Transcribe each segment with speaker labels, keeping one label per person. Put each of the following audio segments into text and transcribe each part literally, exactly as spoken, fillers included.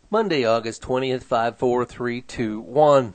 Speaker 1: Monday, August twentieth, five four three two one.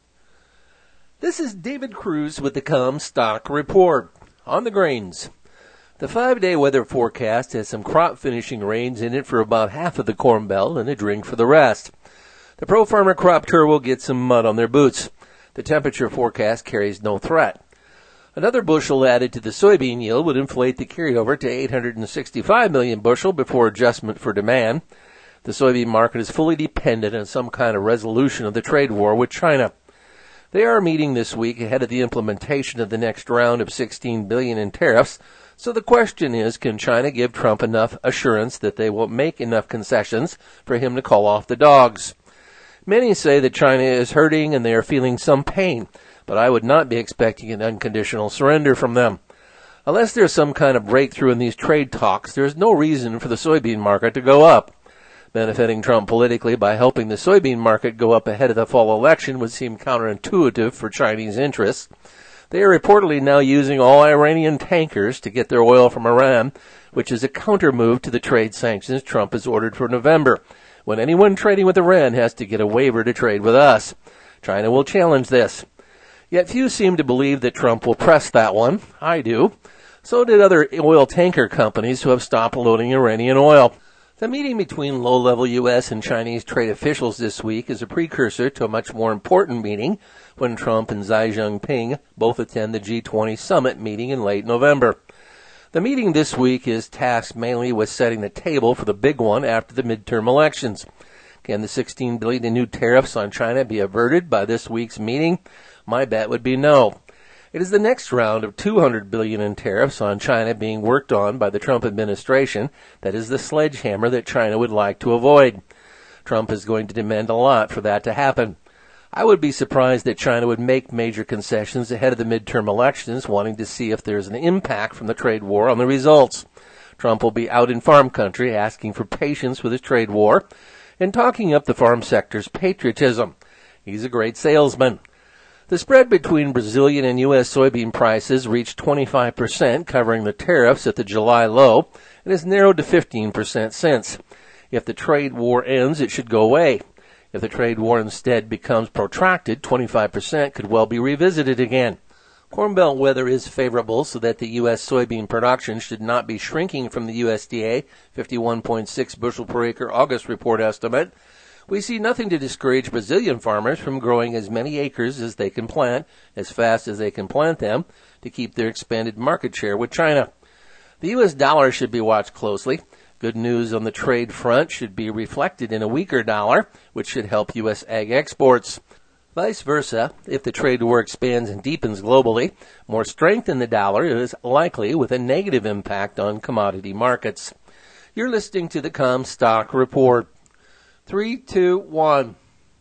Speaker 1: This is David Cruz with the Comstock Report. On the grains. The five-day weather forecast has some crop finishing rains in it for about half of the Corn Belt and a drink for the rest. The Pro Farmer crop tour will get some mud on their boots. The temperature forecast carries no threat. Another bushel added to the soybean yield would inflate the carryover to eight hundred sixty-five million bushel before adjustment for demand. The soybean market is fully dependent on some kind of resolution of the trade war with China. They are meeting this week ahead of the implementation of the next round of sixteen billion dollars in tariffs. So the question is, can China give Trump enough assurance that they will make enough concessions for him to call off the dogs? Many say that China is hurting and they are feeling some pain, but I would not be expecting an unconditional surrender from them. Unless there's some kind of breakthrough in these trade talks, there is no reason for the soybean market to go up. Benefiting Trump politically by helping the soybean market go up ahead of the fall election would seem counterintuitive for Chinese interests. They are reportedly now using all Iranian tankers to get their oil from Iran, which is a counter-move to the trade sanctions Trump has ordered for November, when anyone trading with Iran has to get a waiver to trade with us. China will challenge this. Yet few seem to believe that Trump will press that one. I do. So did other oil tanker companies who have stopped loading Iranian oil. The meeting between low-level U S and Chinese trade officials this week is a precursor to a much more important meeting when Trump and Xi Jinping both attend the G twenty summit meeting in late November. The meeting this week is tasked mainly with setting the table for the big one after the midterm elections. Can the sixteen billion dollars in new tariffs on China be averted by this week's meeting? My bet would be no. It is the next round of two hundred billion dollars in tariffs on China being worked on by the Trump administration that is the sledgehammer that China would like to avoid. Trump is going to demand a lot for that to happen. I would be surprised that China would make major concessions ahead of the midterm elections, wanting to see if there's an impact from the trade war on the results. Trump will be out in farm country asking for patience with his trade war and talking up the farm sector's patriotism. He's a great salesman. The spread between Brazilian and U S soybean prices reached twenty-five percent, covering the tariffs at the July low, and has narrowed to fifteen percent since. If the trade war ends, it should go away. If the trade war instead becomes protracted, twenty-five percent could well be revisited again. Corn Belt weather is favorable so that the U S soybean production should not be shrinking from the U S D A fifty-one point six bushel per acre August report estimate. We see nothing to discourage Brazilian farmers from growing as many acres as they can plant, as fast as they can plant them, to keep their expanded market share with China. The U S dollar should be watched closely. Good news on the trade front should be reflected in a weaker dollar, which should help U S ag exports. Vice versa, if the trade war expands and deepens globally, more strength in the dollar is likely with a negative impact on commodity markets. You're listening to the Comstock Report. Three, two, one.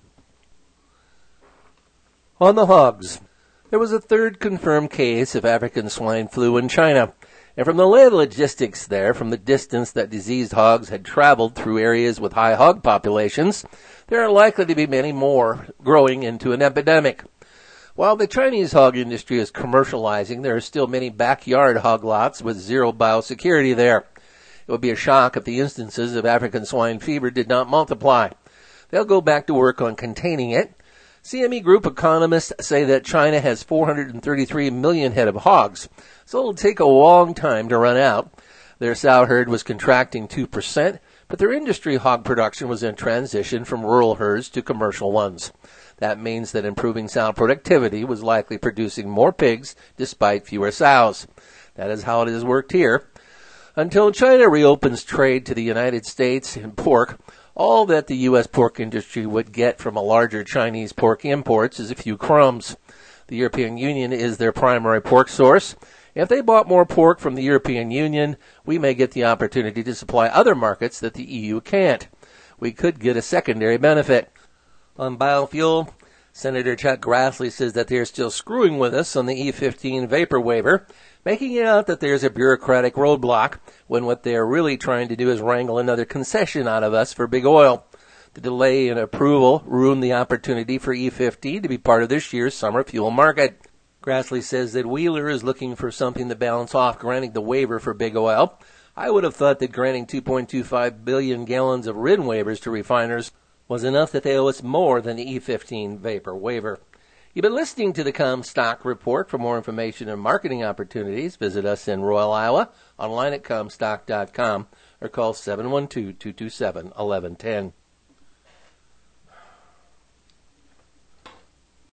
Speaker 1: On the hogs. There was a third confirmed case of African swine flu in China. And from the lay of the logistics there, from the distance that diseased hogs had traveled through areas with high hog populations, there are likely to be many more growing into an epidemic. While the Chinese hog industry is commercializing, there are still many backyard hog lots with zero biosecurity there. It would be a shock if the instances of African swine fever did not multiply. They'll go back to work on containing it. C M E Group economists say that China has four hundred thirty-three million head of hogs, so it'll take a long time to run out. Their sow herd was contracting two percent, but their industry hog production was in transition from rural herds to commercial ones. That means that improving sow productivity was likely producing more pigs despite fewer sows. That is how it has worked here. Until China reopens trade to the United States in pork, all that the U S pork industry would get from a larger Chinese pork imports is a few crumbs. The European Union is their primary pork source. If they bought more pork from the European Union, we may get the opportunity to supply other markets that the E U can't. We could get a secondary benefit. On biofuel, Senator Chuck Grassley says that they're still screwing with us on the E fifteen vapor waiver, making it out that there's a bureaucratic roadblock when what they're really trying to do is wrangle another concession out of us for big oil. The delay in approval ruined the opportunity for E fifteen to be part of this year's summer fuel market. Grassley says that Wheeler is looking for something to balance off granting the waiver for big oil. I would have thought that granting two point two five billion gallons of R I N waivers to refiners was enough that they owe us more than the E fifteen vapor waiver. You've been listening to the Comstock Report. For more information and marketing opportunities, visit us in Royal, Iowa, online at comstock dot com, or call seven one two, two two seven, one one one zero.